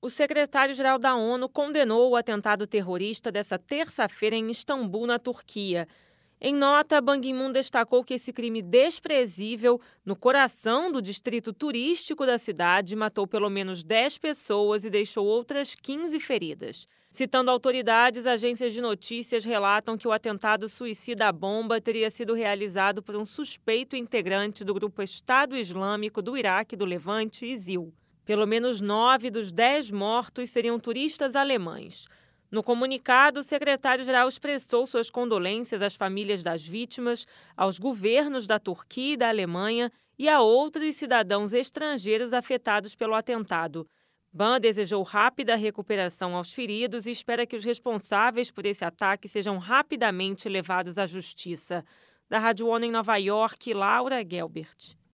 O secretário-geral da ONU condenou o atentado terrorista desta terça-feira em Istambul, na Turquia. Em nota, Ban Ki-moon destacou que esse crime desprezível, no coração do distrito turístico da cidade, matou pelo menos 10 pessoas e deixou outras 15 feridas. Citando autoridades, agências de notícias relatam que o atentado suicida à bomba teria sido realizado por um suspeito integrante do grupo Estado Islâmico do Iraque e do Levante, ISIL. Pelo menos 9 dos 10 mortos seriam turistas alemães. No comunicado, o secretário-geral expressou suas condolências às famílias das vítimas, aos governos da Turquia e da Alemanha e a outros cidadãos estrangeiros afetados pelo atentado. Ban desejou rápida recuperação aos feridos e espera que os responsáveis por esse ataque sejam rapidamente levados à justiça. Da Rádio ONU em Nova York, Laura Gelbert.